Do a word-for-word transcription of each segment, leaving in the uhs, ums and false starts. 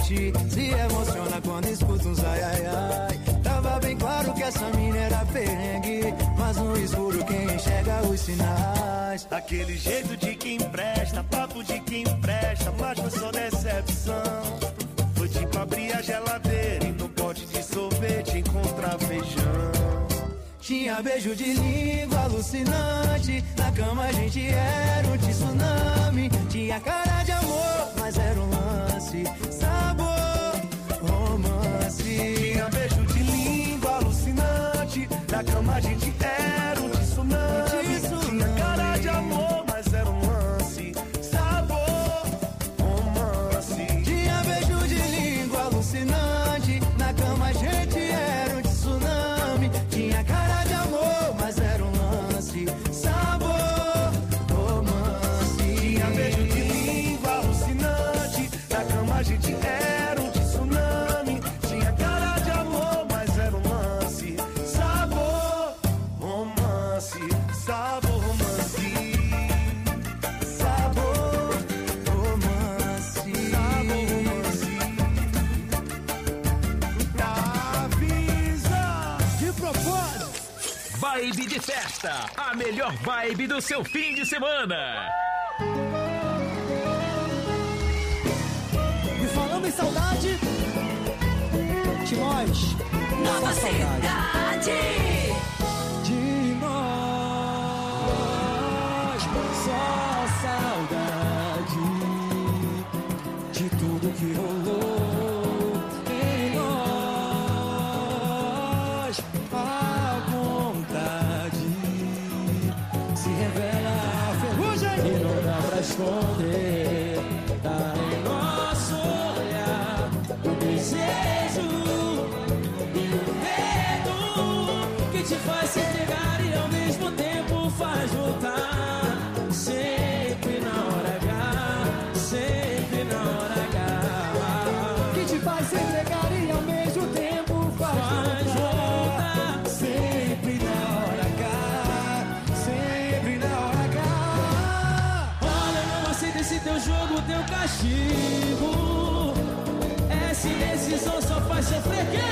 mente se emociona quando escuta uns ai ai ai. Tava bem claro que essa mina era perrengue, mas no escuro quem enxerga os sinais. Aquele jeito de quem presta, papo de quem presta, mas foi só decepção. Foi tipo abrir a geladeira e no pote de sorvete encontrar feijão. Tinha beijo de língua alucinante, na cama a gente era um tsunami. Tinha cara de amor, mas era um lance, sabor, romance. Tinha beijo de língua alucinante, na cama a gente era um tsunami. Tinha cara de amor, mas era um lance, sabor, romance. Tinha beijo de língua alucinante, na cama a gente era um tsunami. Tinha cara de amor, mas era um lance, sabor, romance. Tinha beijo de língua alucinante, na cama a gente era um tsunami. Tinha cara de amor, mas era um lance, sabor, romance, sabor, romance. Sabor, romance. Sabor, romance. Avisa! De propósito. Vibe de festa, a melhor vibe do seu fim de semana. E falando em saudade, Timóis, Nova Cidade. de nós, só saudade de tudo que rolou em nós. A vontade se revela ferrugem e não dá pra esconder. Tá em nosso olhar o desejo e o medo que te faz se entregar e ao mesmo tempo faz voltar. Sempre na hora H, sempre na hora H. Que te faz se entregar e ao mesmo tempo faz voltar. Sempre na hora H, sempre na hora H. Olha, eu não aceito esse teu jogo, teu castigo. Essa indecisão só faz sofrer quem?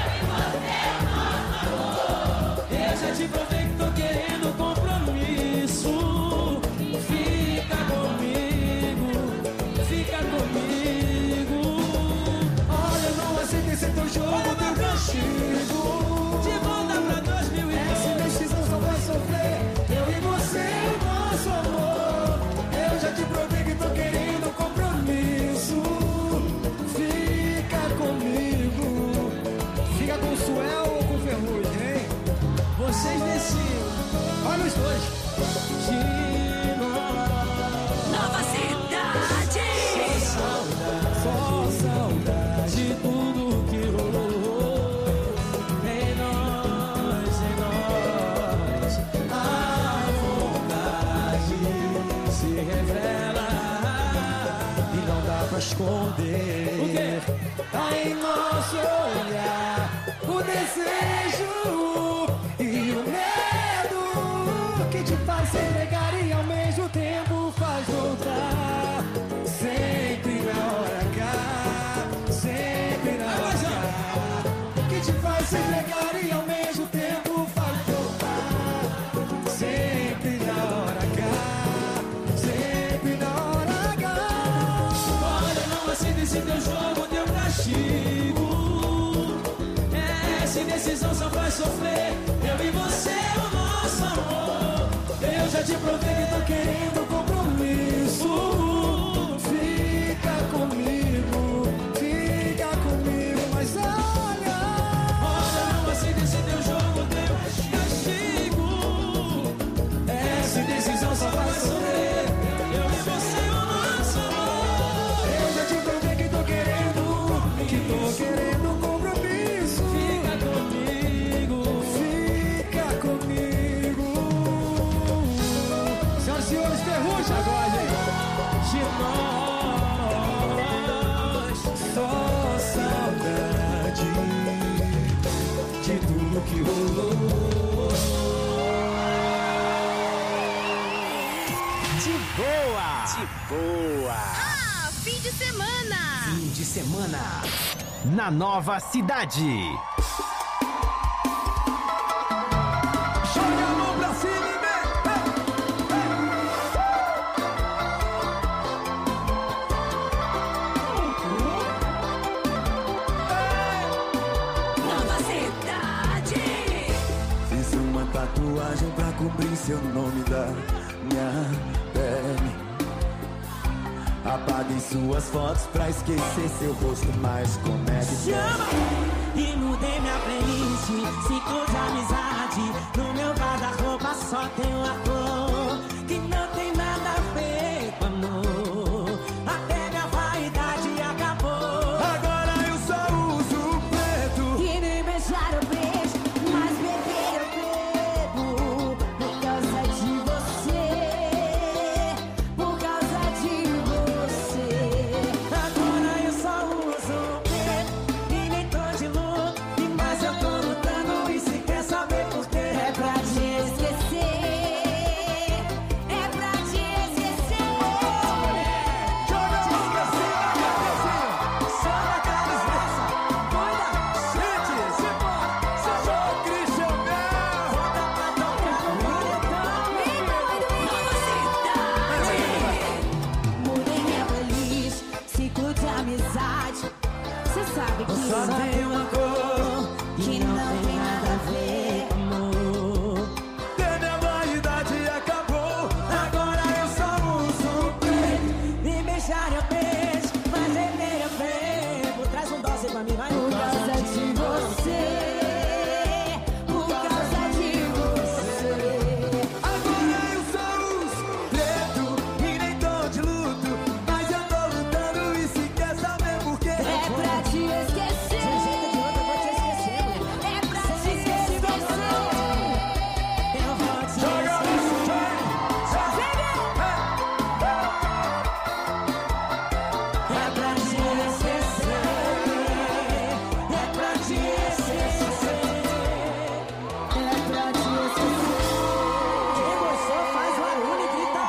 Eu já te provei que tô querendo compromisso. Fica comigo, fica comigo. Olha, eu não aceito esse teu jogo, teu castigo. De volta pra dois mil e dez. Essa indecisão só vai sofrer. Eu e você, o nosso amor. Eu já te provei que tô querendo compromisso. Fica comigo. Fica com o Suel ou com o Ferrugem, hein? Vocês decidem. Olha os dois. De nós. Nova Cidade. Só saudade de tudo que rolou em nós, em nós. A vontade se revela e não dá pra esconder. O quê? Tá em nosso olhar o desejo e o medo que te faz se entregar e ao mesmo tempo faz voltar. Sempre na hora H, sempre na hora H. Que te faz se entregar e ao mesmo tempo faz voltar. Sempre na hora H, sempre na hora H. Olha, não aceito esse teu jogo, teu castigo. Essa indecisão só faz sofrer. Eu e você, o nosso amor. Eu já te provei que tô querendo compromisso. Fica comigo, fica comigo. Mas olha, olha, não aceito esse teu jogo, teu castigo. Essa indecisão só faz sofrer. Eu e você, o nosso amor. Eu já te provei que tô querendo, que tô querendo compromisso. Fica comigo, fica comigo. Senhoras e senhores, Ferrugem agora, hein? De nós, só saudade de tudo que rolou. De boa. Ah, fim de semana! Fim de semana na Nova Cidade. Joga a mão pra cima e vem. Nova Cidade. Fiz uma tatuagem pra cobrir seu nome da minha pele. Apaguei suas fotos pra esquecer seu rosto, mas como é que Chama! E mudei minha playlist, ciclo de amizade. No meu guarda-roupa só tem uma cor que não tem nada a ver com amor. Até minha vaidade acabou. agora eu só uso o preto? Que nem beijar eu beijo, mas beber eu bebo. Por causa de você, por causa de você. Agora eu só uso o preto e nem tô de luto. Mas eu tô lutando e se quer saber por quê. É pra te esquecer, é pra te esquecer. Joga a mão pra cima, Gabrielzinho. Só na cabeça, cuida, Gente, se for, se for o Christian Bell. volta pra tocar no Nova Cidade. Mudei minha playlist, ciclo de amizade. Cê sabe que Só tem uma cor que não tem nada a ver. amor. Até minha vaidade acabou. Agora eu só uso o preto. Me beijar eu beijo, mas beber eu bebo. Traz um doce pra mim, vai. Por causa de você, por causa de você. Agora eu só uso preto e nem tô de luto. Mas eu tô lutando e se quer saber por quê. É pra te esquecer. De jeito de outro eu vou te esquecer. É pra te esquecer. Eu vou te Joga a mão, esquecer. É pra te esquecer. É pra te esquecer. É pra te esquecer. Quem gostou faz barulho e grita.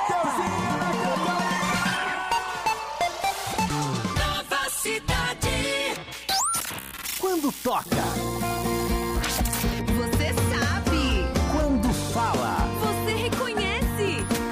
Nova Cidade. Quando toca, Você sabe. quando fala, Você reconhece.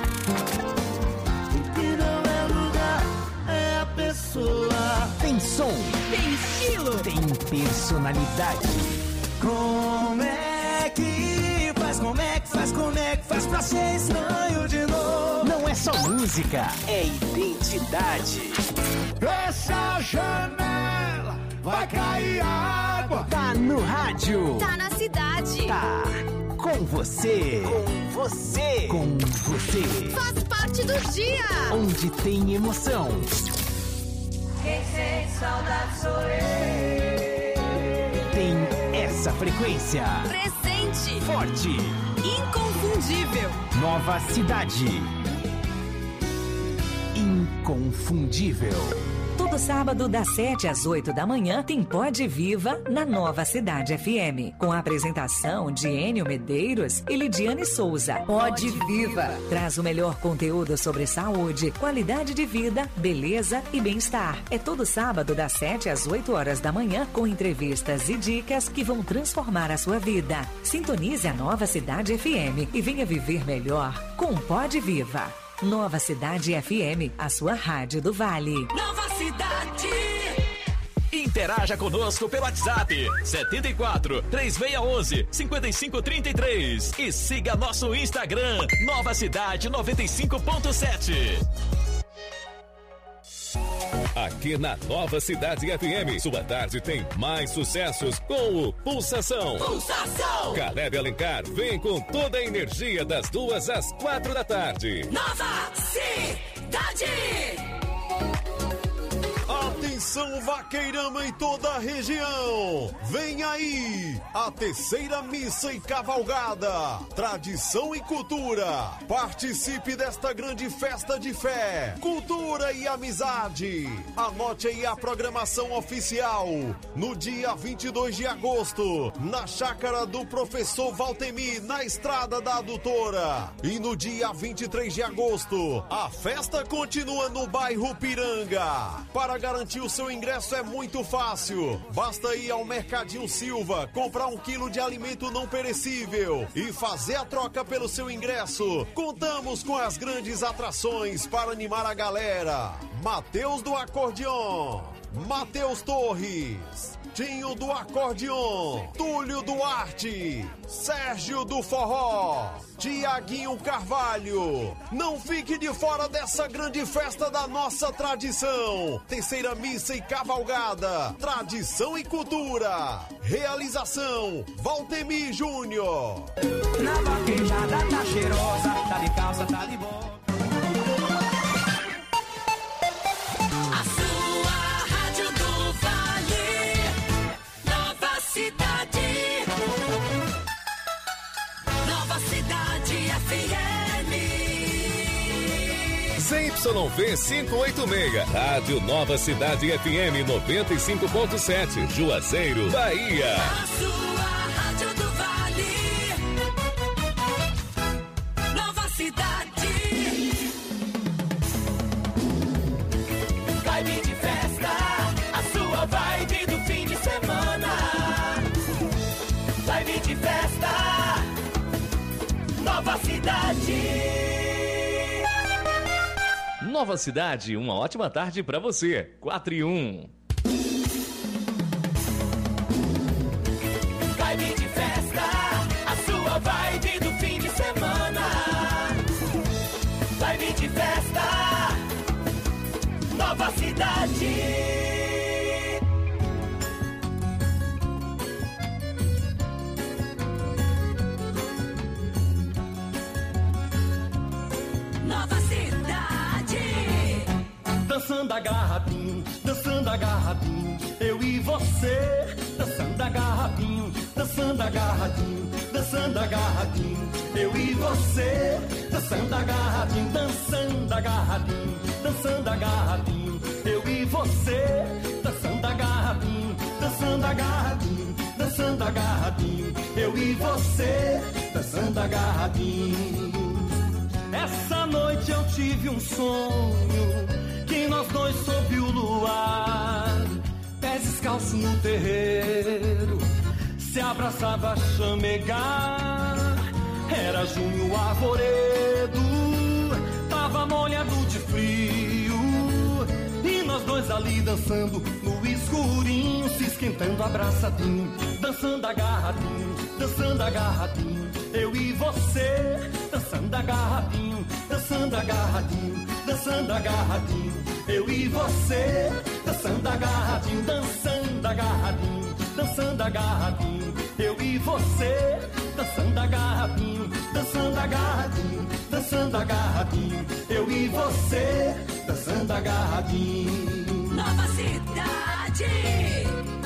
Que não é lugar, é a pessoa. tem som, Tem estilo. tem personalidade. Como é que faz, como é que faz, como é que faz pra ser estranho de novo? Não é só música, é identidade. Essa janela vai cair água. Tá no rádio, Tá na cidade. tá com você, com você, com você. Faz parte do dia. Onde tem emoção, Quem sente saudade sou eu. tem essa frequência. Presente. Forte, Inconfundível. Nova Cidade. Inconfundível. Todo sábado, das sete às oito da manhã, tem Pod Viva na Nova Cidade F M. Com a apresentação de Enio Medeiros e Lidiane Souza. Pod Viva traz o melhor conteúdo sobre saúde, qualidade de vida, beleza e bem-estar. É todo sábado, das sete às oito horas da manhã, com entrevistas e dicas que vão transformar a sua vida. Sintonize a Nova Cidade F M e venha viver melhor com Pod Viva. Nova Cidade F M, a sua rádio do Vale. Nova Cidade. Interaja conosco pelo WhatsApp setenta e quatro, três seis um um, cinco cinco três três e siga nosso Instagram Nova Cidade noventa e cinco ponto sete. Aqui na Nova Cidade F M, sua tarde tem mais sucessos com o Pulsação. Pulsação. Caleb Alencar vem com toda a energia das duas às quatro da tarde. Nova Cidade. Atenção! Atenção, Vaqueirama e toda a região. Vem aí a terceira missa e cavalgada. Tradição e cultura. Participe desta grande festa de fé, cultura e amizade. Anote aí a programação oficial. No dia vinte e dois de agosto, na chácara do professor Valtemi, na Estrada da Adutora. E no dia vinte e três de agosto, a festa continua no bairro Piranga. Para garantir o seu ingresso é muito fácil. Basta ir ao Mercadinho Silva, comprar um quilo de alimento não perecível e fazer a troca pelo seu ingresso. Contamos com as grandes atrações para animar a galera. Mateus do Acordeon, Matheus Torres, Tinho do Acordeon, Túlio Duarte, Sérgio do Forró, Tiaguinho Carvalho. Não fique de fora dessa grande festa da nossa tradição. Terceira missa e cavalgada, tradição e cultura. Realização, Valtemi Júnior. Na vaquejada tá cheirosa, tá de calça, tá de boa. Cidade, Nova Cidade F M. Z Y V quinhentos e oitenta e seis, Rádio Nova Cidade F M noventa e cinco ponto sete, Juazeiro, Bahia. A sua Rádio do Vale, Nova Cidade. Vibe de festa, a sua vibe do fim de semana. Vibe de festa, Nova Cidade. Nova Cidade, uma ótima tarde pra você. quatro e um. Vibe de festa, a sua vibe do fim de semana. Vibe de festa, Nova Cidade. Dançando agarradinho, dançando agarradinho, eu e você. Dançando agarradinho, dançando agarradinho, dançando agarradinho, eu e você. Dançando agarradinho, dançando agarradinho, dançando agarradinho, eu e você. Dançando agarradinho, dançando agarradinho, dançando agarradinho, eu e você. Dançando agarradinho. Essa noite eu tive um sonho, que nós dois sob o luar, pés descalços no terreiro, se abraçava a chamegar. Era junho arvoredo, tava molhado de frio, e nós dois ali dançando no escurinho, se esquentando abraçadinho, dançando agarradinho, dançando agarradinho, eu e você. Dançando agarradinho, dançando agarradinho, dançando agarradinho, eu e você. Dançando agarradinho, dançando agarradinho, dançando agarradinho, eu e você. Dançando agarradinho, dançando agarradinho, dançando agarradinho, eu e você. Dançando agarradinho. Nova Cidade.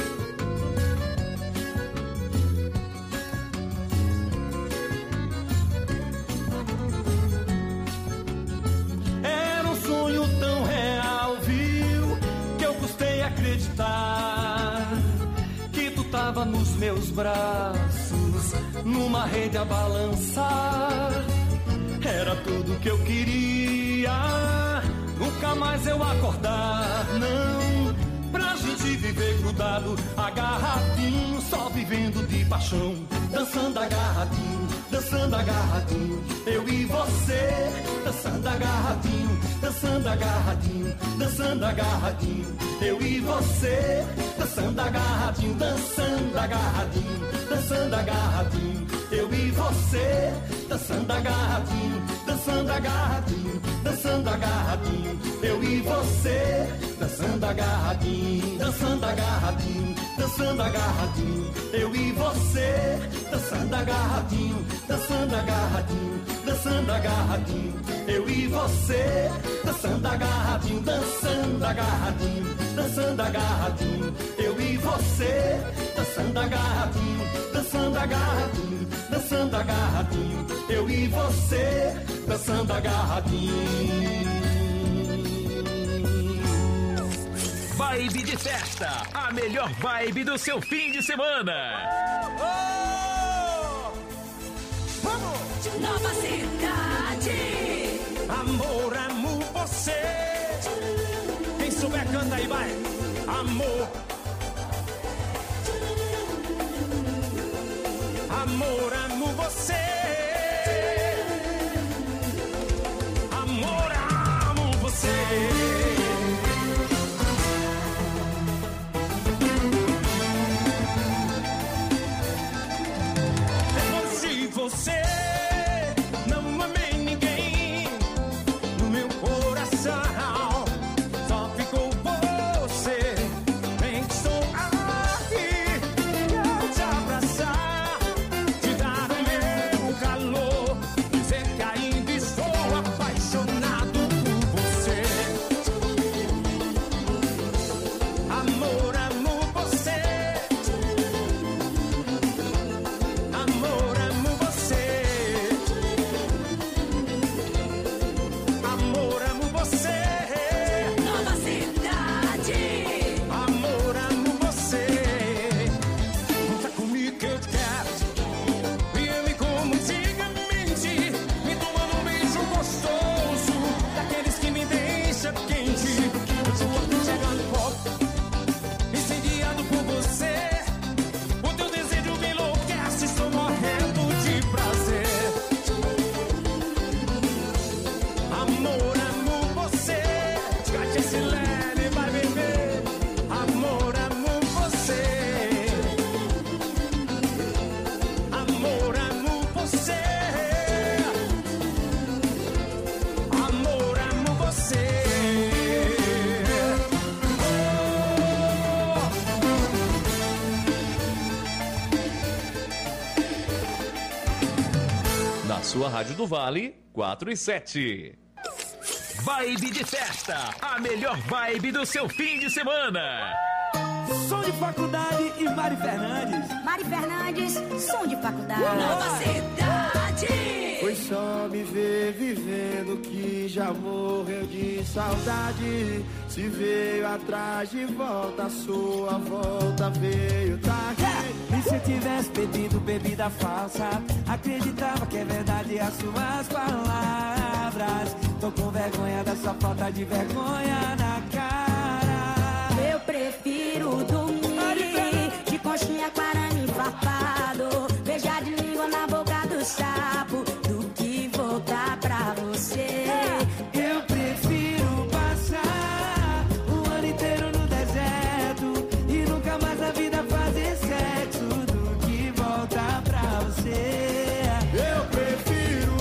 Acreditar que tu tava nos meus braços, numa rede a balançar. Era tudo que eu queria, nunca mais eu acordar, não. Pra gente viver grudado, agarradinho, só vivendo de paixão. Dançando agarradinho, dançando agarradinho, eu e você. Dançando agarradinho, dançando agarradinho, dançando agarradinho, eu e você. Dançando agarradinho, dançando agarradinho, dançando agarradinho, eu e você. Dançando agarradinho, dançando agarradinho, dançando agarradinho, eu e você. Dançando agarradinho, dançando agarradinho, dançando agarradinho, eu e você. Dançando agarradinho, dançando agarradinho, dançando agarradinho, eu e você. Dançando agarradinho, dançando agarradinho, dançando dançando agarradinho, eu e você, dançando agarradinho, dançando agarradinho, dançando agarradinho, eu e você, dançando agarradinho. Vibe de festa, a melhor vibe do seu fim de semana. Oh! Vamos! Nova Cidade. Amor, amo você. Quem souber canta aí, vai. Amor. Amor, amo você. Amor, amo você. Você não amei ninguém no meu coração, só ficou você. Vem que estou aqui, quero te abraçar, te dar o meu calor, dizer que ainda estou apaixonado por você. Amor, amo você. Amor, amo você. Amor, amo você. Nova Cidade. Amor, amo você. Conta comigo que eu te quero. E me como antigamente, me tomando um beijo gostoso, daqueles que me deixa quente. Eu sou aqui chegando pop, incendiado por você. O teu desejo me enlouquece, estou morrendo de prazer. Amor, amo você. Cate esse leve, vai beber. Amor, amo você. Amor, amo você. Amor, amo você. Na sua Rádio do Vale, quatro e sete. Vibe de festa, a melhor vibe do seu fim de semana. Som de faculdade e Mari Fernandes. Mari Fernandes, som de faculdade. Nova Cidade. Foi só me ver vivendo que já morreu de saudade. Se veio atrás de volta, a sua volta veio tá aqui. E se eu tivesse bebido bebida falsa, acreditava que é verdade as suas palavras. Tô com vergonha dessa falta de vergonha na cara. Eu prefiro dormir de conchinha com arame farpado, beijar de língua na boca do sapo, do que voltar pra você. Eu prefiro passar um ano inteiro no deserto e nunca mais na vida fazer sexo, do que voltar pra você. Eu prefiro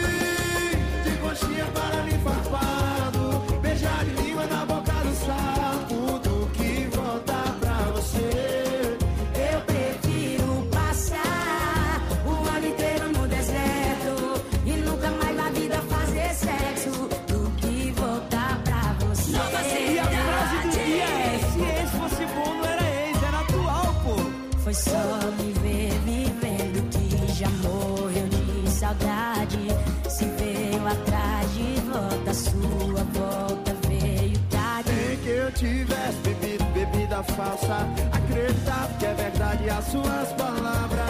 dormir de conchinha para me farpado, beijar de língua na boca do sapo, do que voltar pra você. Eu prefiro passar um ano inteiro no deserto e nunca mais na vida fazer sexo, do que voltar pra você. Nova E a frase do dia é: se esse fosse bom, não era ex, era atual, pô. Foi só me ver vivendo que já morreu de saudade. Se veio atrás de volta, sua volta veio tarde. Nem que eu tivesse bebido bebida falsa, acreditava que é verdade as suas palavras.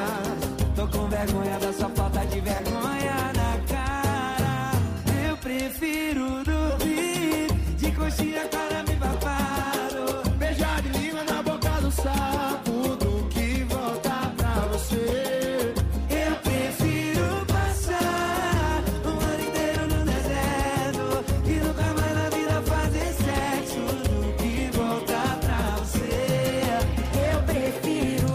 Tô com vergonha dessa falta de vergonha na cara. Eu prefiro dormir de conchinha com arame farpado, Beijar de língua na boca do sapo, do que voltar pra você. eu prefiro passar um ano inteiro no deserto e nunca mais na vida fazer sexo, do que voltar pra você. Eu prefiro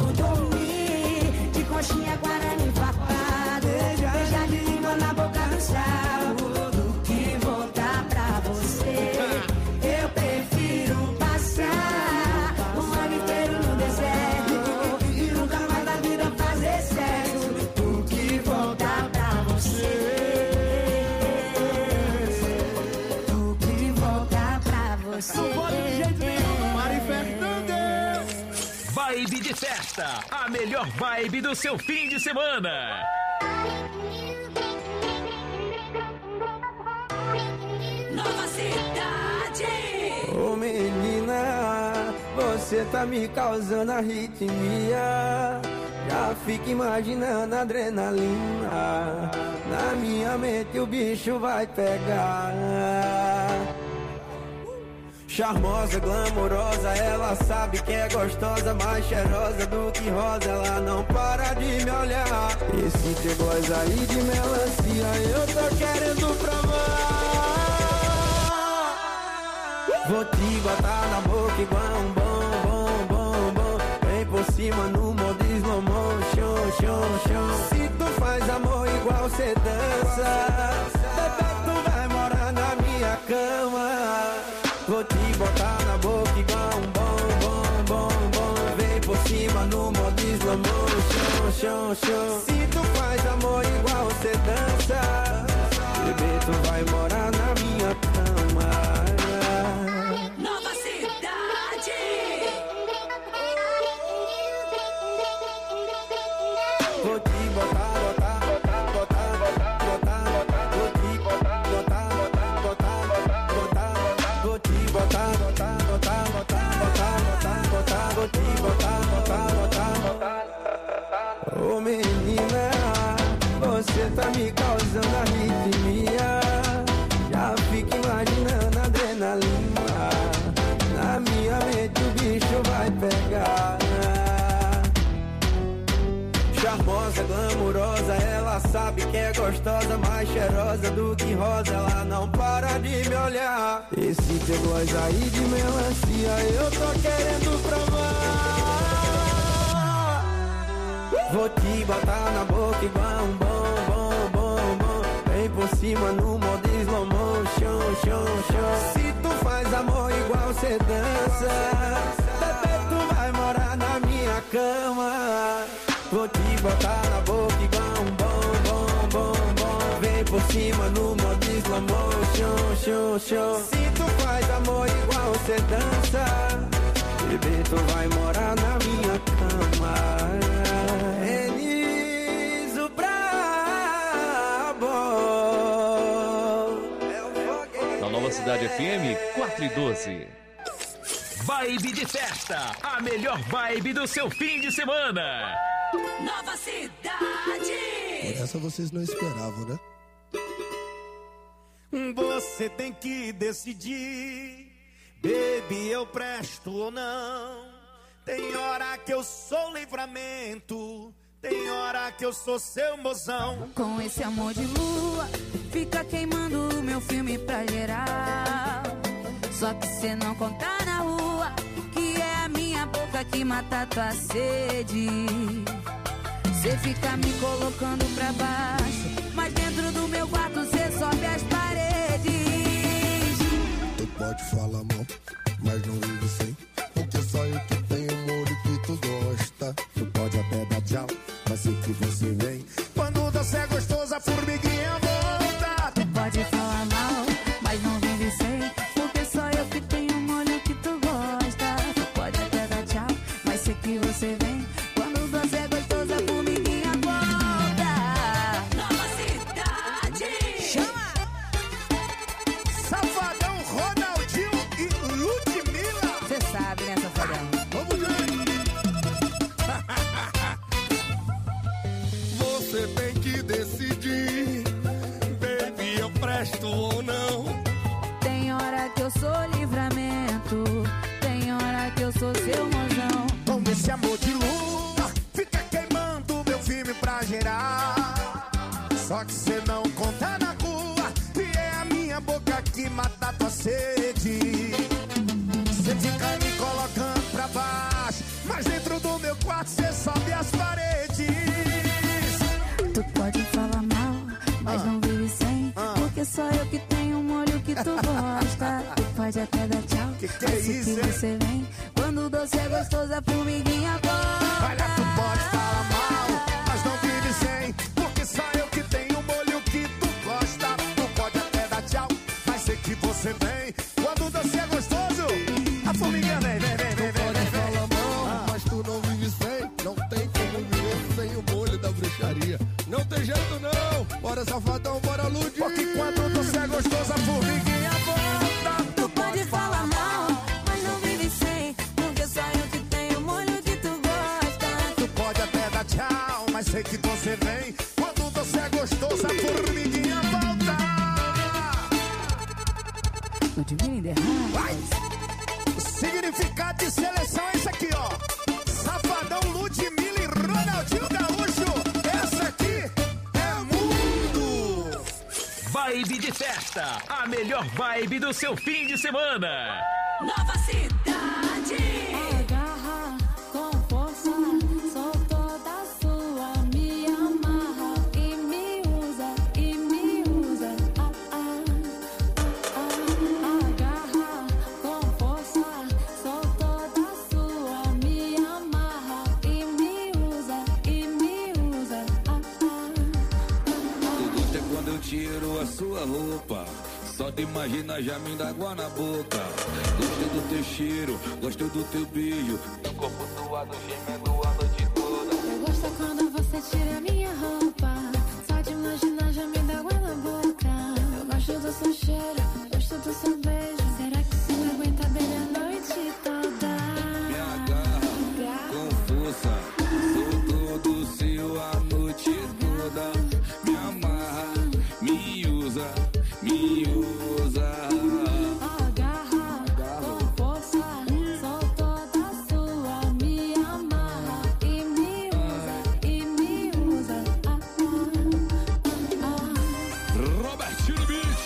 dormir de conchinha com arame farpado, beijar de língua na boca do sapo, do que voltar pra você. Eu prefiro passar um ano inteiro no deserto e nunca mais na vida fazer sexo, do que voltar pra você. Do que voltar pra você. Não pode de jeito nenhum. Fernandes. Vibe de festa, a melhor vibe do seu fim de semana. Nova Cidade. Ô menina, você tá me causando arritmia. Já fico imaginando a adrenalina. Na minha mente o bicho vai pegar. Charmosa, glamourosa, ela sabe que é gostosa, mais cheirosa do que rosa, ela não para de me olhar. Esse T-Boys aí de melancia, eu tô querendo provar. Vou te botar na boca igual um bom, bom, bom, bom. Vem por cima no modo slow motion, show, show. Se tu faz amor igual cê dança, bebê, tu vai morar na minha cama. Vou te botar na boca igual um bom, bom, bom, bom. Vem por cima no modo slow motion, show, show. Se tu faz amor igual cê dança, bebê, tu vai morar na minha cama. Nova Cidade. Vou te botar, botar, botar, botar, botar, botar, botar. Vou te botar, botar, botar, botar, botar, botar. Vou te botar, botar, botar, botar, botar, botar, botar. Vou te botar, botar, botar, botar. Ô menina, você tá me causando arritmia. Já fico imaginando a adrenalina. Na minha mente o bicho vai pegar. Charmosa, glamourosa, ela sabe que é gostosa, mais cheirosa do que rosa, ela não para de me olhar. Esse T-Boys aí de melancia, eu tô querendo provar. Vou te botar na boca igual um bom, bom, bom, bom. Vem por cima no modo slow motion, show, show. Se tu faz amor igual cê dança, bebê, tu vai morar na minha cama. Vou te botar na boca igual um bom, bom, bom, bom. Vem por cima no modo slow motion, show, show. Se tu faz amor igual cê dança, bebê, tu vai morar na minha cama. Enis o Brabo. Na Nova Cidade F M, quatro e doze. Vibe de festa, a melhor vibe do seu fim de semana. Nova Cidade. Essa vocês não esperavam, né? Você tem que decidir, baby, eu presto ou não. Tem hora que eu sou livramento, tem hora que eu sou seu mozão. Com esse amor de lua, fica queimando o meu filme pra geral. Só que cê não conta na rua, que é a minha boca que mata tua sede. Cê fica me colocando pra baixo, mas dentro do meu quarto cê sobe as paredes. Tu pode falar mal, mas não vive sem, porque só eu que tenho amor e que tu gosta. Tu pode até dar tchau, mas sei que você vem. Quando você é gostosa, a formiguinha volta. Tu pode falar mal, mas não vive sem, porque só eu que tenho molho que tu gosta. Tu pode até dar tchau, mas sei que você vem. Quando você é gostosa, a formiguinha volta. Nova Cidade. Chama! Safadão, Ronaldinho e Ludmilla. Você sabe, né, Safadão? Vamos ver. Você tem que decidir, baby, eu presto ou não. Tem hora que eu sou livramento, tem hora que eu sou seu mozão. Com esse amor de lua, fica queimando meu filme pra gerar. Só que cê não conta na rua, e é a minha boca que mata tua sede. Cê fica me colocando pra baixo, mas dentro do meu quarto cê sobe as paredes. Tu pode falar mal, mas não vive sem, porque só eu que tenho um molho que tu gosta. Tu pode até dar tchau, Que que é mas sei isso, que hein? você vem. Quando o doce é gostoso, a formiguinha volta. Olha, tu pode falar mal, mas não vive sem, porque só eu que tenho o molho que tu gosta. Tu pode até dar tchau, mas sei que você vem. Quando o doce é gostoso, a formiguinha vem, vem, vem, vem. bora safadão, bora Lud. Porque quando você é gostosa, a formiguinha volta. Tu pode falar mal, mas não vive sem, porque só eu que tenho molho que tu gosta. Tu pode até dar tchau, mas sei que você vem. Quando você é gostosa, a formiguinha volta. Ludmilla in the house. O significado de seleção é isso aqui, ó. Safadão, Ludmilla e Ronaldinho Gaúcho. Essa aqui é mundo. Vibe de festa, a melhor vibe do seu fim de semana. Nova Cidade. Agarra com força, sou toda sua, me amarra e me usa, e me usa. Ah, ah, ah, ah. Agarra com força, sou toda sua, me amarra e me usa, e me usa. Ah, ah, Tu gosta quando eu tiro a sua roupa. Só de imaginar já me dá água na boca. Gosto do teu cheiro, gosto do teu beijo. Teu corpo suado, gemendo a noite toda. eu gosto quando você tira minha roupa. Só de imaginar já me dá água na boca. Eu gosto do seu cheiro, gosto do seu beijo. Será que você me aguenta bem a noite toda? Me agarra com força. Sou todo seu a noite toda. Me amarra, me usa, me usa. Agarra com força, sou toda sua, me amarra e me usa, e me usa. Ah, ah, ah, Robertinho Beach.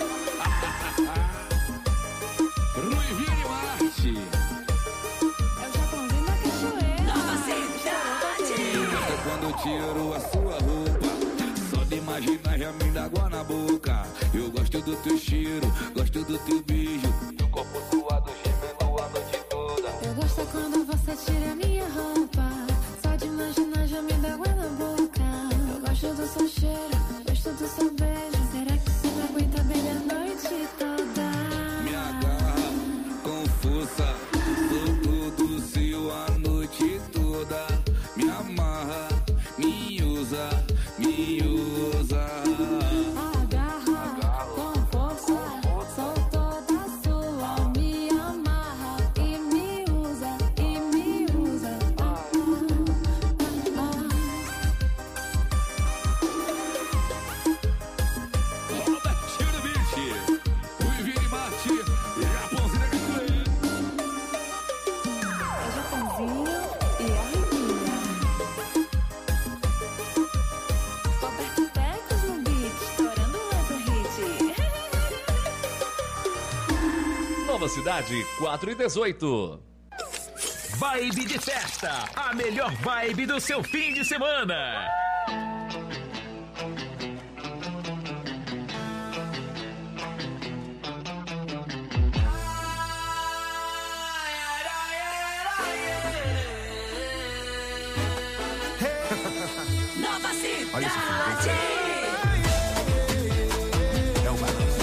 Ruivinho Arte. eu já comi na cachoeira. Nova Cidade. Quando eu tiro a sua roupa, só de imaginar já me dá água na boca. Eu gosto do teu cheiro, gosto do teu beijo. Teu corpo suado, gemendo a noite toda. Eu gosto quando você tira minha roupa. Só de imaginar já me dá água na boca. Eu gosto do seu cheiro, gosto do seu beijo. Será que você me aguenta bem a noite toda? Me agarra com força, sou todo seu a noite toda. Me amarra, me usa, me usa. Agarra com força, sou toda sua, me amarra e me usa, e me usa. Ah, ah, ah. Robertinho Beach. Ruivinho Arte. Japãozinho da cachoeira. É Japãozinho e a Rivinha. Roberto Tecos no beat, estourando essa hit. Nova Cidade quatro e dezoito. Vibe de festa, a melhor vibe do seu fim de semana. Nova Cidade. É o balanço.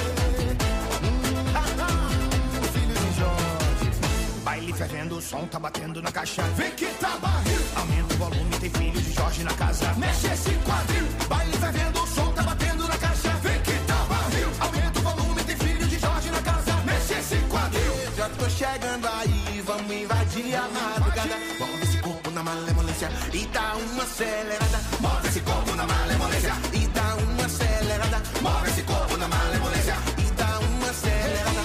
Filho de Jorge. Baile fervendo, o som tá batendo na caixa. Vem que tá barril. Aumenta o volume, tem filho de Jorge na casa. Mexe esse quadril. Baile fervendo, o som tá batendo na caixa. Vem que tá barril. Aumenta o volume, tem filho de Jorge na casa. Mexe esse quadril. Já tô chegando aí, vamos invadir a madrugada. Move esse corpo na malemolência e dá uma acelerada. Move esse corpo na malemolência. E dá uma acelerada. Move esse corpo na malemolência. E dá uma acelerada.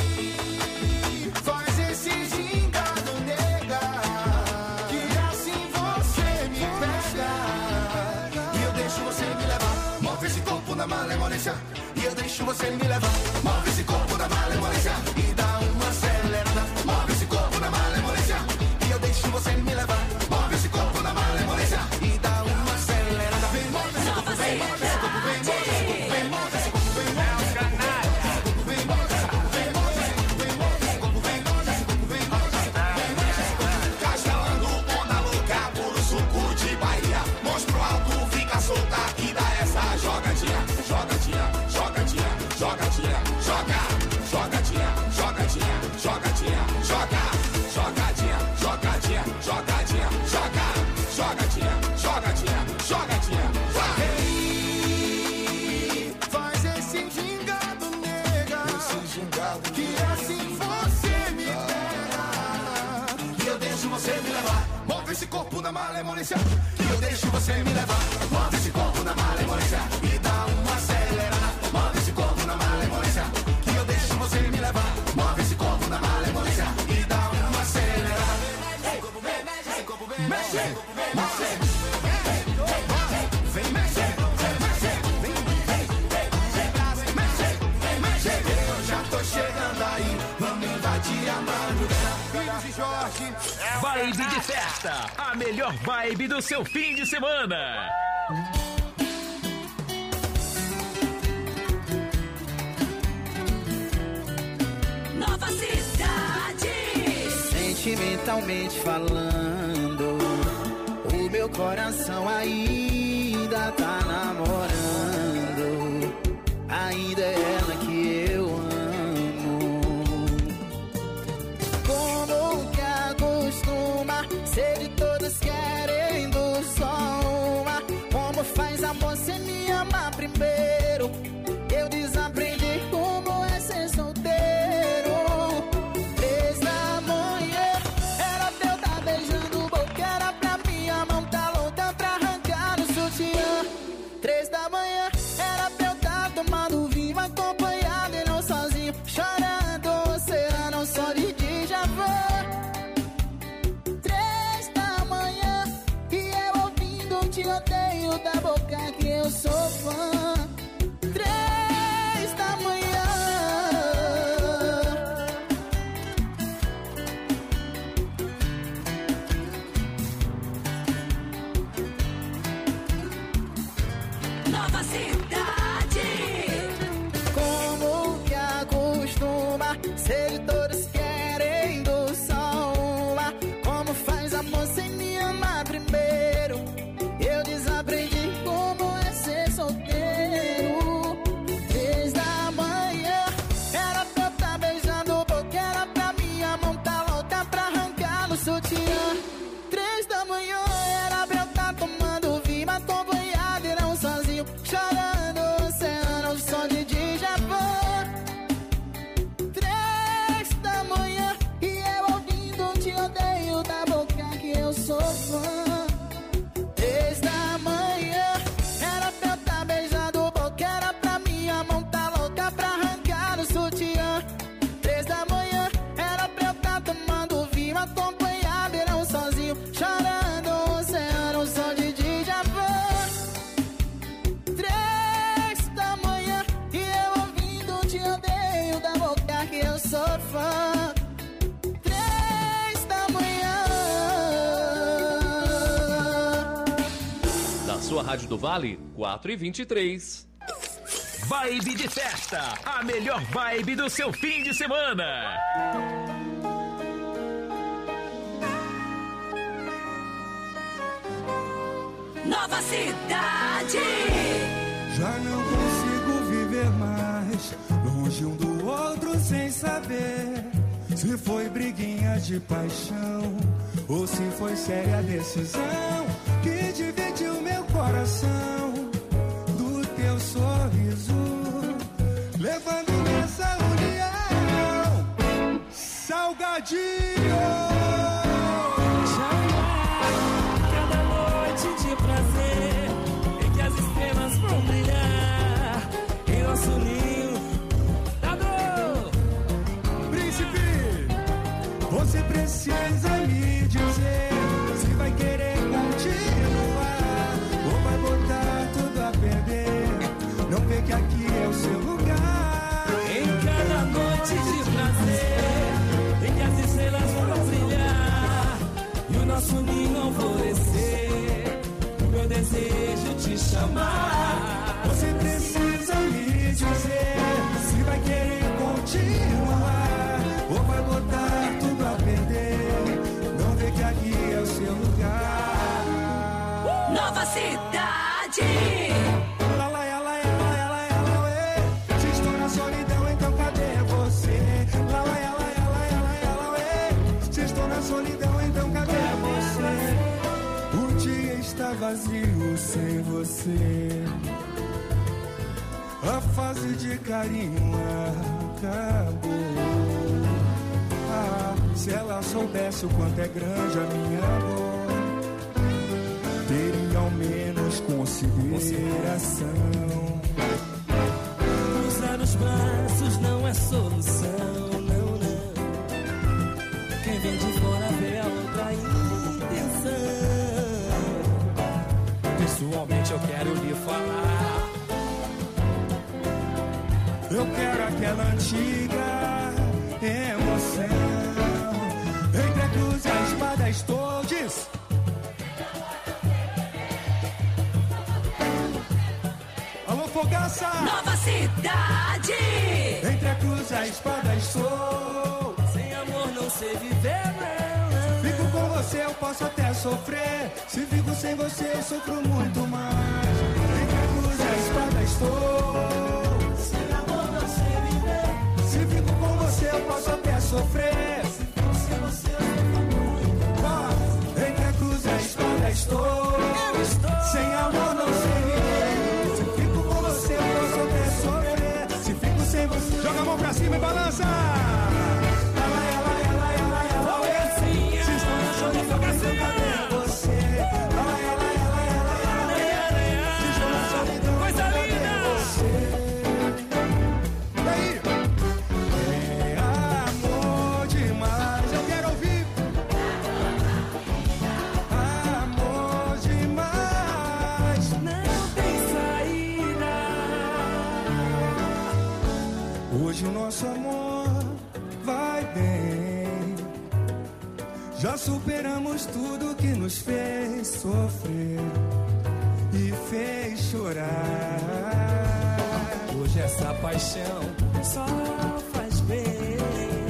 Faz esse gingado, nega, que assim você me pega. E eu deixo você me levar. Move esse corpo na malemolência. E eu deixo você me levar. Move esse corpo na malemolência. E dá uma acelerada. Move esse corpo na malemolência. E eu deixo você me levar. Move esse corpo na malemolência. E dá uma acelerada. Vem, move esse corpo, vem, move esse corpo, vem, move esse corpo, vem, move esse corpo, vem, move esse corpo na malemolência, que eu deixo você me levar. Move esse corpo na malemolência e dá uma acelerada. Move esse corpo na malemolência, que eu deixo você me levar. Move esse corpo na malemolência e dá uma acelerada. Esse corpo vem, mexe, mexe, vem mexer, vem mexer, vem mexer, vem mexer. Eu já tô chegando aí, vamos invadir a madrugada. Filhos de Jorge. Vibe de festa, a melhor vibe do seu fim de semana. Nova Cidade. Sentimentalmente falando, o meu coração ainda tá namorando. Ainda é ela que eu amo. Como que acostuma ser de todas querendo só uma? Como faz amor sem me amar primeiro? Eu desaprendi como é ser solteiro. Três da manhã era pra eu estar beijando boca, era pra minha mão tá louca pra arrancar no sutiã. Três da manhã era pra eu estar tomando vinho acompanhado e não sozinho, chorando o oceano só de Djavan. Três da manhã e eu ouvindo um tiroteio da boca que eu sou fã. Três da manhã. Nova Cidade. Como que acostuma ser de todos querendo só uma? Como faz amor sem me amar primeiro? Eu desaprendi como é ser solteiro. Desde a manhã era pra eu tá beijando boca, era pra minha mão tá louca pra arrancar no sutiã. Três da manhã era pra eu tá tomando vinho acompanhado e não sozinho, chorando o oceano, som de Djavan. Três da manhã e eu ouvindo um tiroteio da boca que eu sou fã. Três da manhã era pra eu tá beijando boca, era pra minha mão tá louca pra arrancar no sutiã. Três da manhã era pra eu tá tomando vinho acompanhado e não sozinho, chorando o oceano, som de Djavan. Três da manhã e eu ouvindo um tiroteio da boca que eu sou fã. Três da manhã. Na sua Rádio do Vale, quatro e vinte e três. Vibe de festa, a melhor vibe do seu fim de semana. Nova Cidade. Já não consigo viver mais longe um do outro sem saber se foi briguinha de paixão ou se foi séria decisão que dividiu meu coração do teu sorriso, levando nessa união salgadinho. Cada noite de prazer em que as estrelas vão brilhar em nosso ninho da dor. Príncipe, você precisa me dizer se vai querer continuar ou vai botar tudo a perder. Não vê que aqui é o seu lugar. Em cada noite de prazer em que as estrelas vão brilhar e o nosso ninho florescer, o meu desejo te chamar. Você precisa me dizer se vai querer continuar ou vai botar tudo a perder. Não vê que aqui é o seu lugar. Nova Cidade. Lá, lá, lá, lá, lá, lá, lá, ué. Se estou na solidão, então cadê você? Lá, lá, lá, lá, lá, lá, lá, ué. Se estou na solidão, então cadê você? O dia está vazio sem você. A fase de carinho acabou. Ah, se ela soubesse o quanto é grande a minha dor. teria ao menos consideração. Cruzar os braços não é solução, não, não. Quem vem de fora vê a outra intenção. Pessoalmente eu quero lhe falar, eu quero aquela antiga emoção. Entre a cruz e a espada estou diz. Alô, Fogaça! Nova Cidade! Entre a cruz e a espada estou. Sem amor não sei viver, não, não. Fico com você, eu posso até sofrer. Se fico sem você, eu sofro muito mais. Entre a cruz e a espada estou. Sem amor não sei viver. Se fico com você, eu posso até sofrer. Se fico sem você, eu sofro muito. Ah, entre a cruz e a espada estou. Eu estou. Sem amor não sei viver. Se fico com você, eu posso até sofrer. Se fico sem você, joga a mão pra cima e balança. Ela, ela, ela, ela, ela, Fogacinha. se estão achando que eu quero cadê você? Ela, ela, ela, ela, ela, ela, se estão achando que eu Coisa cadê linda. você? E aí? É amor demais, eu quero ouvir. Amor demais. Não tem saída. Hoje o nosso amor vai bem. Já superamos tudo que nos fez sofrer e fez chorar. Hoje essa paixão só faz bem.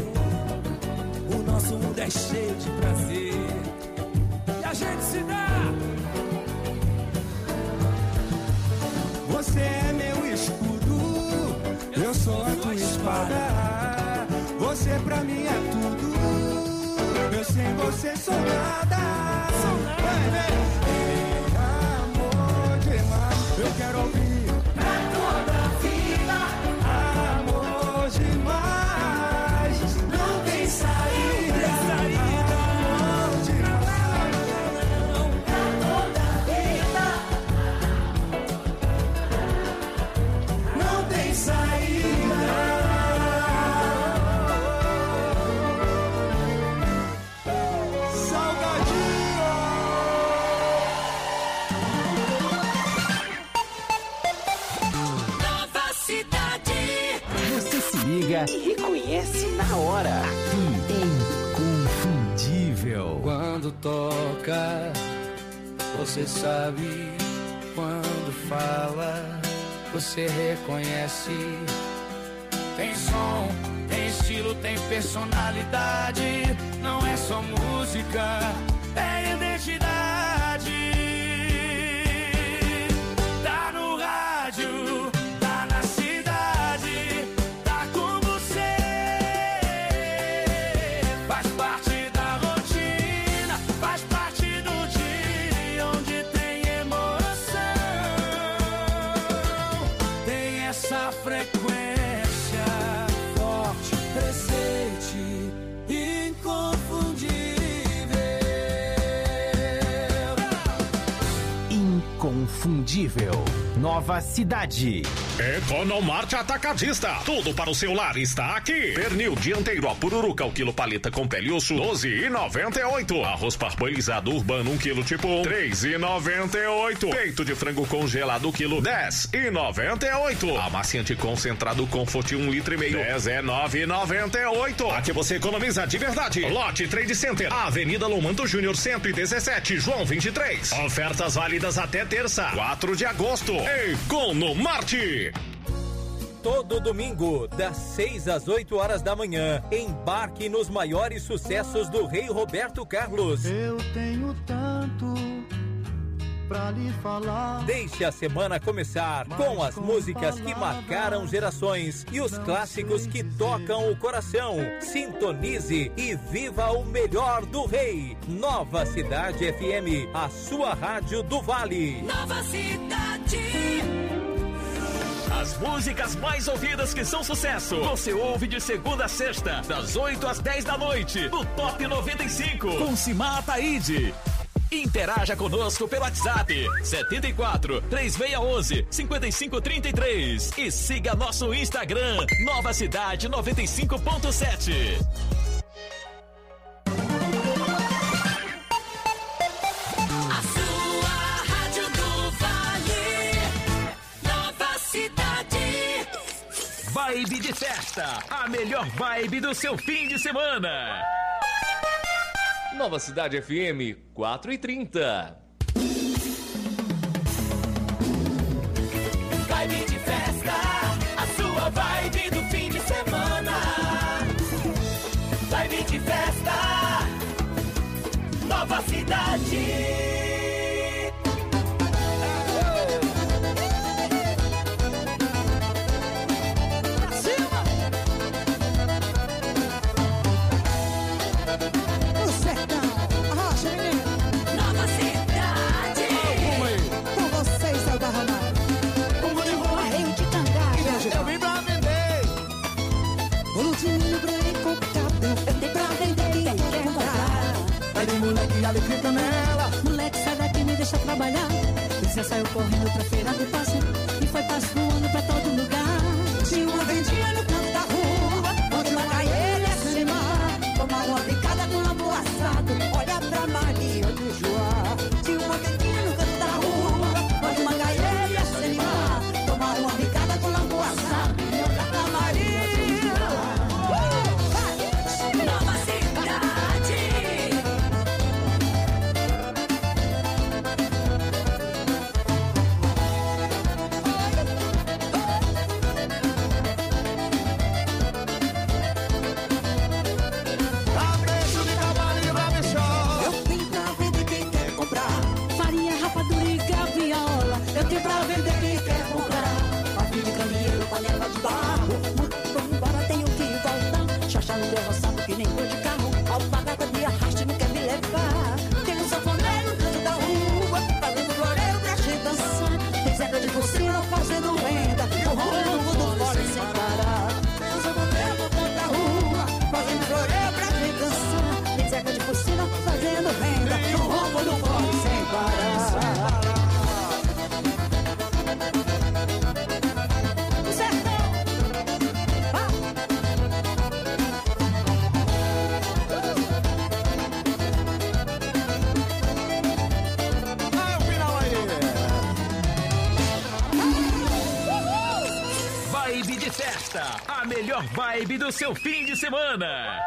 O nosso mundo é cheio de prazer e a gente se dá. Você é meu escudo, eu sou a tua espada. Você pra mim é tudo, eu sem você sou nada. Vai, vem. É amor demais, eu quero ouvir Pra toda a vida, amor demais. não tem saída. Amor demais. Pra toda a vida, não tem saída. Nova Cidade. Você se liga e reconhece na hora. Aqui, Inconfundível. Quando toca, você sabe. Quando fala, você reconhece. Tem som, tem estilo, tem personalidade. Não é só música, é identidade. Tá no rádio, tá na cidade, tá com você. Faz parte da rotina, faz parte do dia onde tem emoção. Tem essa frequência forte, presente, inconfundível. Inconfundível. Nova Cidade. Economarte Atacadista. Tudo para o seu lar está aqui. Pernil dianteiro a pururuca, o quilo paleta com pele e osso, doze e noventa e oito. Arroz parboilizado urbano, um quilo tipo um, três e noventa e oito. Peito de frango congelado, quilo, dez e noventa e oito. Amaciante concentrado Comfort, um litro e meio, dezenove e noventa e oito. Aqui você economiza de verdade. Lote Trade Center, Avenida Lomanto Júnior, cento e dezessete, João vinte e três. Ofertas válidas até terça, quatro de agosto. Economarte. Todo domingo, das seis às oito horas da manhã, embarque nos maiores sucessos do Rei Roberto Carlos. Eu tenho tanto pra lhe falar. Deixe a semana começar com as músicas que marcaram gerações e os clássicos que tocam o coração. Sintonize e viva o melhor do Rei. Nova Cidade F M, a sua rádio do Vale. Nova Cidade. As músicas mais ouvidas que são sucesso, você ouve de segunda a sexta, das oito às dez da noite, no Top noventa e cinco, com Simar Ataíde. Interaja conosco pelo WhatsApp setenta e quatro, três seis um um, cinco cinco três três e siga nosso Instagram Nova Cidade noventa e cinco ponto sete. A sua rádio do Vale, Nova Cidade. Vibe de festa, a melhor vibe do seu fim de semana. Nova Cidade F M quatro e trinta. Vibe de festa, a sua vibe do fim de semana. Vibe de festa, Nova Cidade. Alegria canela. Moleque, sai daqui, me deixa trabalhar. Você saiu correndo pra feira do passe e foi passeando pra todo lugar. Tinha uma vendinha no canto da rua, onde uma gaieira ia se animar. Tomar uma picada com lambu assado, olha pra Maria do Joá. Tinha uma vendinha no canto da rua, onde uma gaieira ia se animar. Tomar uma picada com lambu assado, olha pra Maria do Joá. Nova Cidade. Que nem cor de carro, alpagaca de arraste não quer me levar. Tem um sanfoneiro no canto da rua, fazendo floreio pra gente dançar. Tem Zeca de Focinho fazendo renda, o ronco do fole sem parar. Tem um sanfoneiro no canto da rua, fazendo floreio pra gente dançar. Tem Zeca de Focinho fazendo renda, o ronco do fole sem parar. Vibe de festa, a melhor vibe do seu fim de semana.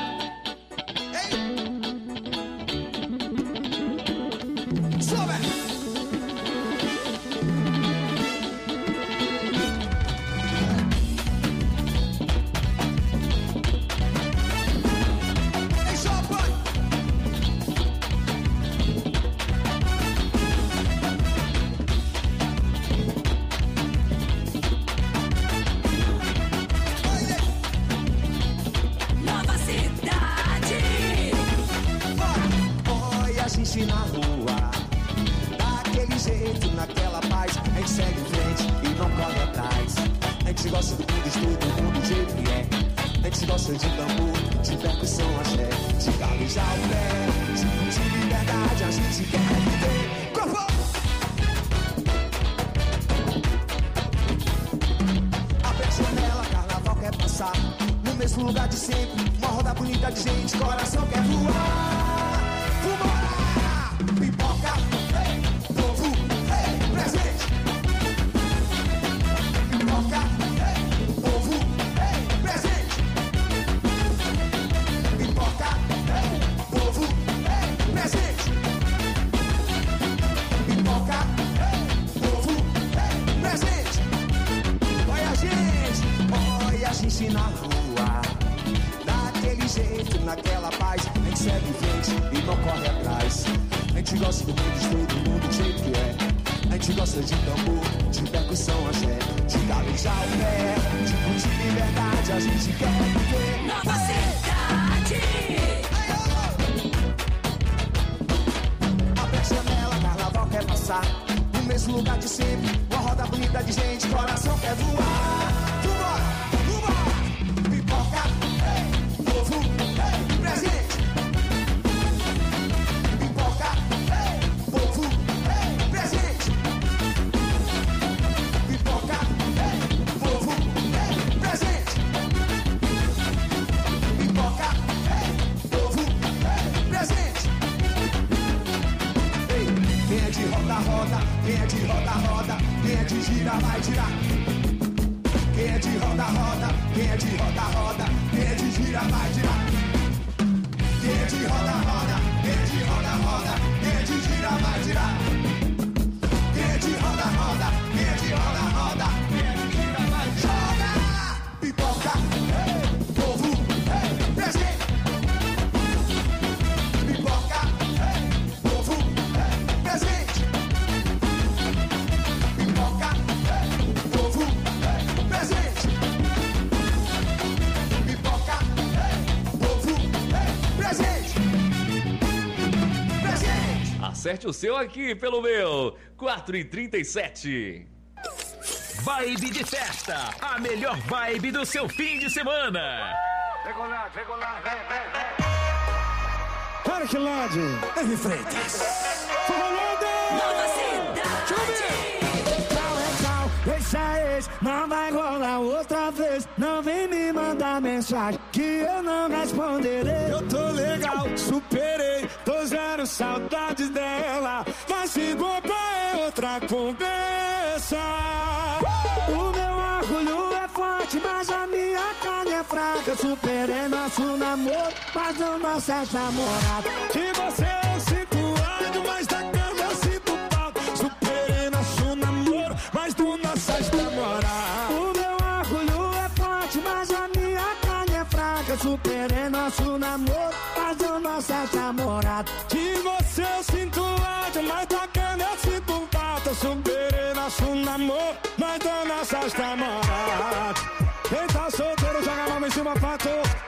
Nova Cidade. Olha a gente na rua, daquele jeito, naquela paz. A gente segue em frente e não corre atrás. A gente gosta do mundo, estuda o mundo do jeito que é. A gente gosta de tambor, de percussão, axé, de galejar o pé, de, de liberdade. A gente quer viver. Corpo! Abre a janela, carnaval quer passar. No mesmo lugar de sempre, uma roda bonita de gente, coração quer voar. Vambora! Pipoca, hey, povo, hey, presente. Pipoca, hey, povo, hey, presente. Pipoca, hey, povo, hey, presente. Pipoca, hey, povo, hey, presente. Olha a gente, olha a gente na rua, daquele jeito, naquela paz. A gente segue em frente e não corre atrás. A gente gosta do mundo, estuda o mundo do jeito que é. A gente gosta de tambor, de percussão, axé, de galejar o pé, de curtir liberdade. A gente quer viver. Nova Cidade. Abre a janela, carnaval quer passar. No mesmo lugar de sempre, uma roda bonita de gente, coração quer voar. Vambora, vambora. Pipoca, hey, povo, hey, presente. Pipoca, hey. Quem é de roda, roda, quem é de gira, vai girar. Quem é de roda, roda, quem é de roda, roda, quem é de gira, vai girar. Quem é de roda, roda, quem é de roda, roda, quem é de gira, vai girar. Quem é de roda, roda, quem é de roda, roda, quem é de gira, vai girar. Pipoca, hey, povo, hey, presente. Pipoca, hey, povo, hey, presente. Pipoca, hey, povo, hey, presente. Pipoca, hey, povo, hey, presente. Presente. Acerte o seu aqui pelo meu quatro e trinta e sete. Vibe de festa, a melhor vibe do seu fim de semana. Regular, regular, vem, vem, vem. Parquilade, R. Freitas. Nova Cidade. Tchau é tchau, esse é esse, não vai rolar outra vez. Não vem me mandar mensagem que eu não responderei. Eu tô legal, superei, tô zero saudades dela. Mas se bobar é outra conversa. O meu orgulho é forte, mas a minha carne é fraca. Superei nosso namoro, mas não nossa namorada. Que você é o situado, mas da cama eu sinto falta. Superei nosso namoro, mas do nossas namoradas. O meu orgulho é forte, mas a minha carne é fraca. Superei nosso namoro, mas não nossa namorada. De você eu sinto ódio, mas da cama eu sinto falta. Superei nosso namoro, mas do nossas namoradas. Quem tá solteiro joga a mão em cima, fato.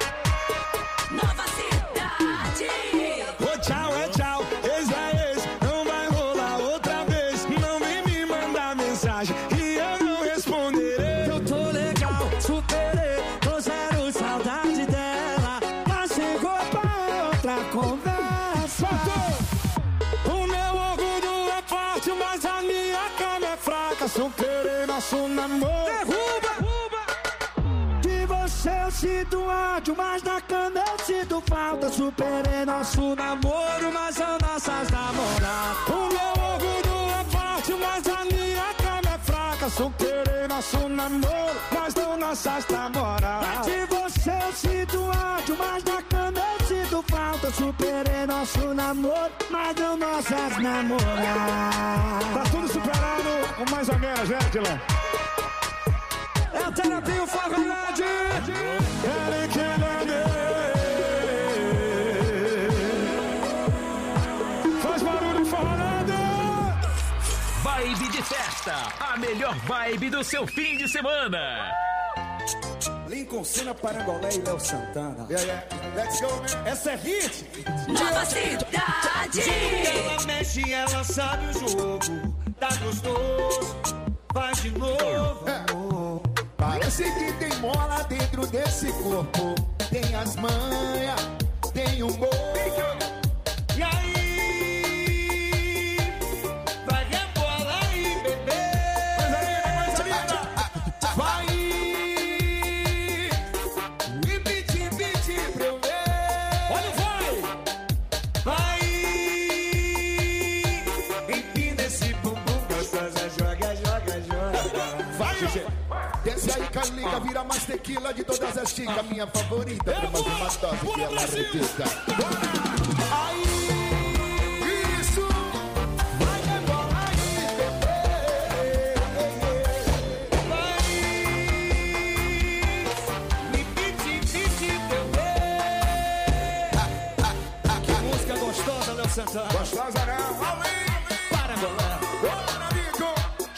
Nova Cidade. Ô tchau é tchau, ex é ex, não vai rolar outra vez. Não vem me mandar mensagem que eu não responderei. Eu tô legal, superei, tô zero saudade dela. Mas chegou pra outra conversa. O meu orgulho é forte, mas a minha cama é fraca. Superei nosso namoro. Derruba! De você eu sinto ódio, mas na cama eu sinto falta. Superei nosso namoro, mas são nossas namoradas. O meu orgulho é forte, mas a minha cama é fraca. Superei nosso namoro, mas não nossas namoradas. De você eu sinto ódio, mas na cama eu sinto falta. Superei nosso namoro, mas não nossas namoradas. Tá tudo superado, ou mais ou menos, né, Dylan? É a terapia, o Forrolade. Querem que faz barulho, Forrolade. Vibe de festa, a melhor vibe do seu fim de semana. Lincoln Senna, Parangolé e Léo Santana. Yeah, yeah. Let's go, man. Essa é hit. Nova Cidade. Ela mexe, ela sabe o jogo. Tá gostoso, faz de novo. É. Parece que tem mola dentro desse corpo. Tem as manhas, tem o humor. E aí, vai rebola aí, bebê. Mais ali, mais ali. Vai e piti, piti pra eu ver. Olha, vai. Vai empina esse bumbum gostosa. Joga, joga, joga. Vai, Gê. Desce aí, Carlinha, vira mais tequila de todas as chicas. Minha favorita, pra mais uma dose que ela acredita. Aí, isso. Vai rebola aí, bebê. Vai me piti, piti pra eu ver. Que música gostosa, Léo Santana. Gostosa, né? Para, bola. Bora, amigo.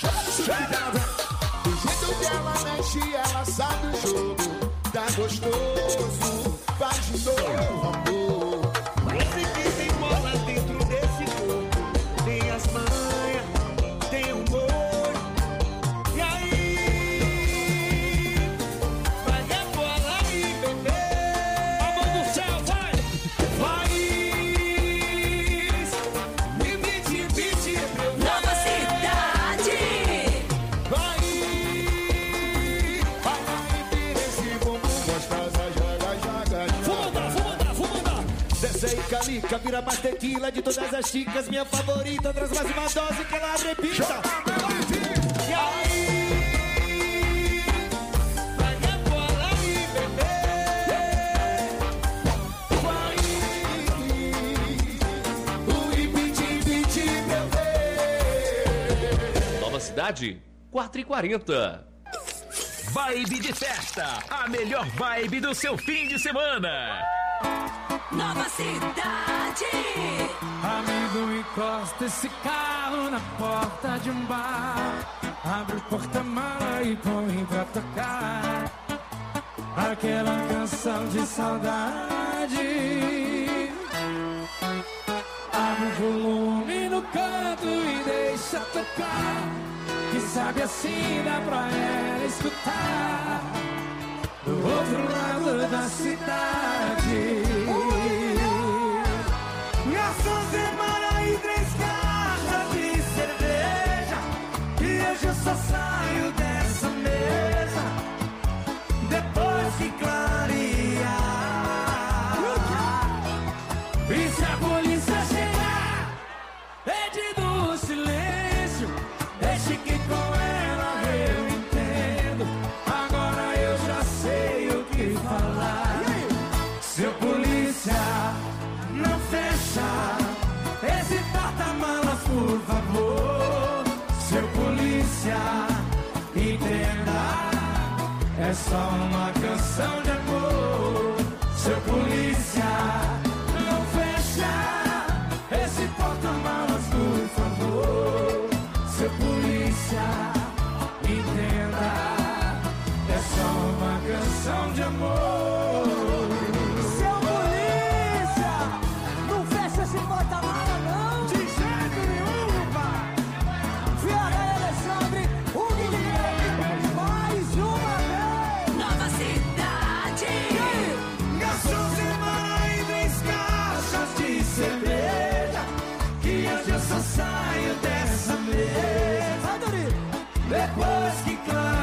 Do jeito que ela mexe, ela sabe o jogo. Tá gostoso, faz de novo, amor. Esse que tem bola dentro desse corpo. Tem as manhas, tem o humor. E aí, vai rebola aí, bebê. A mão do céu, vai. Vai, me piti, piti pra eu ver. Nova Cidade. Vai, vai lá e vira esse bumbum gostosa, joga, joga. Rosa e calica, vira mais tequila de todas as chicas. Minha favorita, traz mais uma dose que ela repita. E aí? Vai rebolar aí, bebê. Vai. Ui, piti, piti, bebê. Nova Cidade, quatro e quarenta. Vibe de festa, a melhor vibe do seu fim de semana. Nova Cidade. Amigo, encosta esse carro na porta de um bar. Abre o porta-mala e põe pra tocar aquela canção de saudade. Abre o volume no canto e deixa tocar, que sabe assim dá pra ela escutar do outro lado da cidade. Garçom, semana e três garrafas de cerveja, e hoje eu só saio dessa mesa depois que clarear. E se a polícia chegar, pede do silêncio, deixe que com ela eu entendo. Agora eu já sei o que falar. Seu polícia, não fecha esse porta-malas, por favor. Seu polícia, entenda, é só uma canção de amor. Seu polícia, não fecha esse porta-malas, por favor. Seu polícia, entenda, é só uma canção de amor. Seu polícia, não fecha esse porta-mala não. De jeito nenhum, pai. Fiora Alexandre, o Guilherme, mais uma vez. Nova Cidade. Garçom, semana e três caixas de cerveja, que hoje eu só saio dessa mesa depois que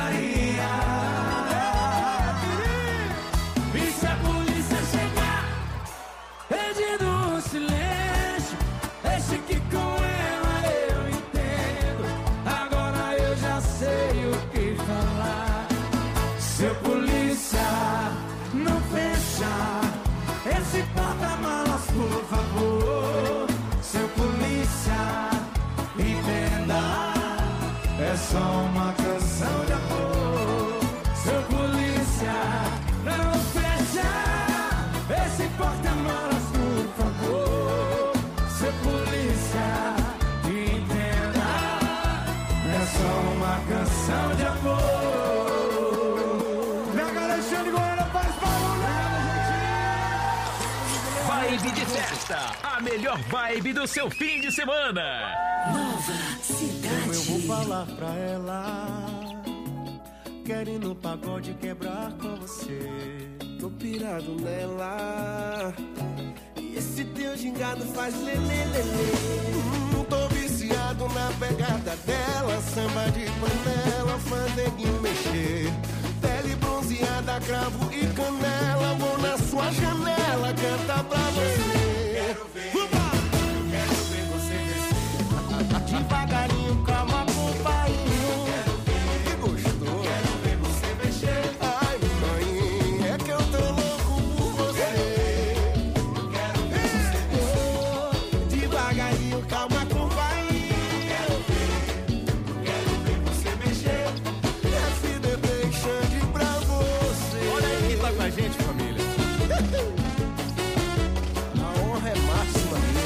clarear. E se a polícia chegar, pedindo um silêncio, deixe que com ela eu entendo. Agora eu já sei o que falar. Seu polícia, não fecha esse porta-malas, por favor. Seu polícia, entenda, é só uma canção de amor. Seu polícia, não fecha esse porta-malas, por favor. Seu polícia, entenda, é só uma canção de amor. Mega Alexandre Goiânia faz barulho. Vibe de festa, a melhor vibe do seu fim de semana. Nova Cidade. Eu vou falar pra ela, quero ir no pagode quebrar com você. Tô pirado nela, e esse teu gingado faz lelê, lelê. Hum, tô viciado na pegada dela, samba de panela, faz neguinho mexer. Pele bronzeada, cravo e canela, vou na sua janela cantar pra você. Quero ver, quero ver você descer. Devagarinho, calma, companheiro. Quero ver, que gostoso. Quero ver você mexer. Ai, mãe, é que eu tô louco por você. Quero ver, quero ver você mexer. Devagarinho, calma, companheiro. Quero ver, quero ver você mexer. F D B Xande pra você. Olha aí quem tá com a gente, família. A honra é máxima minha.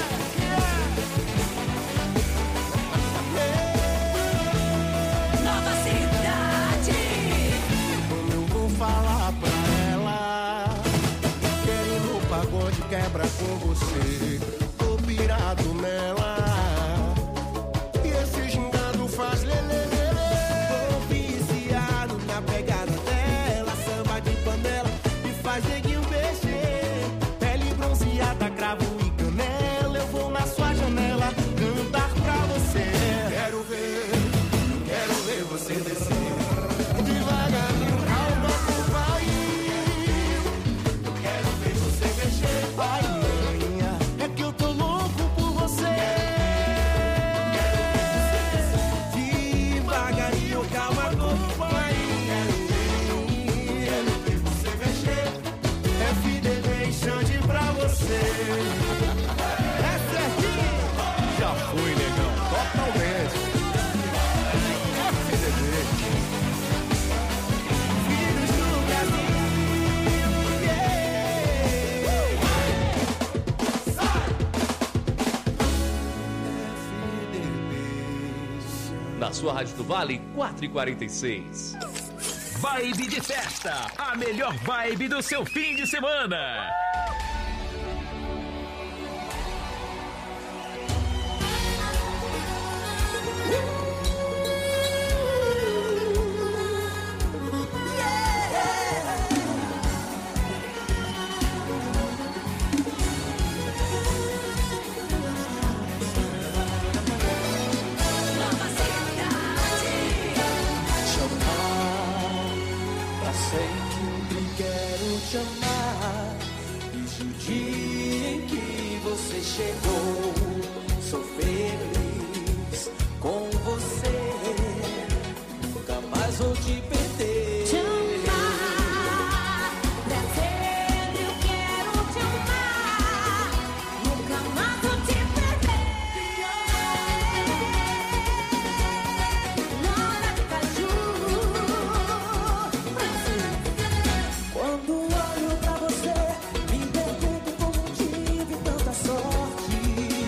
Nova Cidade. Como eu vou falar pra ela, quero ir no pagode quebra com você. Tô pirado nela, e esse gingado faz lelê, lelê. Tô viciado na pegada dela, samba de panela e faz neguinho mexer. Pele bronzeada, cravo e canela, eu vou na sua janela cantar pra você. Quero ver, quero ver você descer. Devagarinho, calma, companheiro. Eu quero ver você mexer. Ai, mãe, É certinho. Já fui, negão, totalmente. F D B. Filhos do Brasil, yeah. Sai. Na sua Rádio do Vale, quatro e quarenta e seis. Vibe de festa, a melhor vibe do seu fim de semana. Sempre quero te amar. Desde o dia em que você chegou, sou feliz com você. Nunca mais vou te perder. Te amar, pra sempre eu quero te amar. Nunca mais vou te perder. Nora Caju. Quando olho pra você, me pergunto como tive tanta sorte.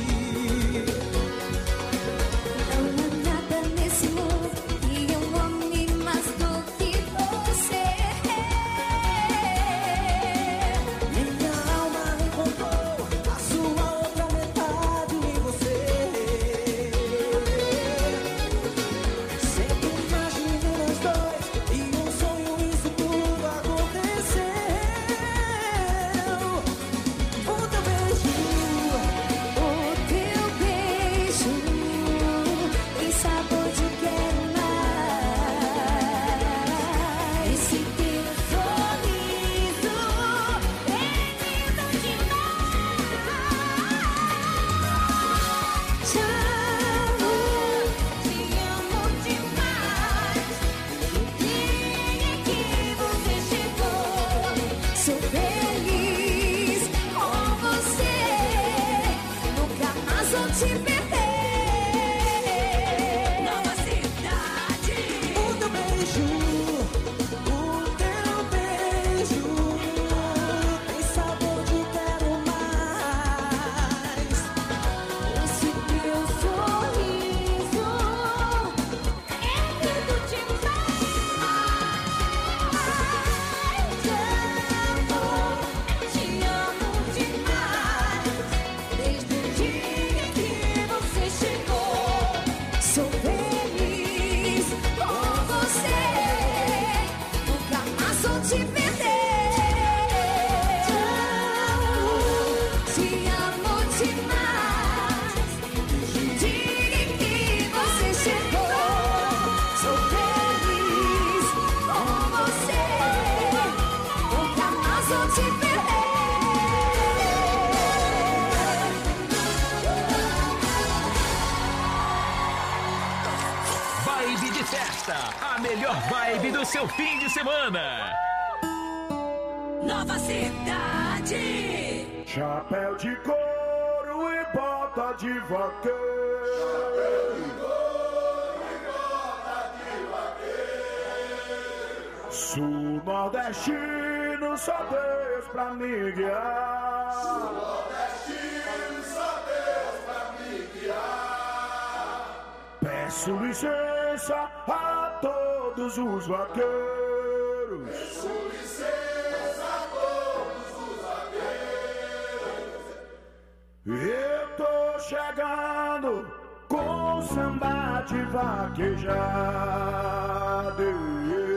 Não há nada nesse mundo que eu ame mais do que você. Minha alma encontrou a sua outra metade em você. Sempre imaginei nós dois e um sonho, isso tudo aconteceu. O teu beijo, O teu beijo tem sabor de quero mais. Esse teu sorriso é lindo demais. Te amo, te amo demais. O dia em que você chegou, sou feliz com você. Nunca mais vou te perder. Nova cidade. o teu beijo, o teu beijo tem sabor de quero mais. Esse teu sorriso é lindo demais. Te amo, te amo demais. Desde o dia em que você chegou, sou feliz com você. Nunca mais vou te perder. Te amo, te amo demais. Desde o dia em que você chegou, sou feliz com você. Nunca mais vou te perder. Vibe de festa, a melhor vibe do seu fim de semana. Nova cidade. Chapéu de couro e bota de vaqueiro. Chapéu de couro e bota de vaqueiro. Sul nordestino, só Deus pra me guiar. Sul nordestino, só Deus pra me guiar. Peço licença a todos os vaqueiros. Peço licença a todos os vaqueiros. Eu tô chegando com samba de vaquejada.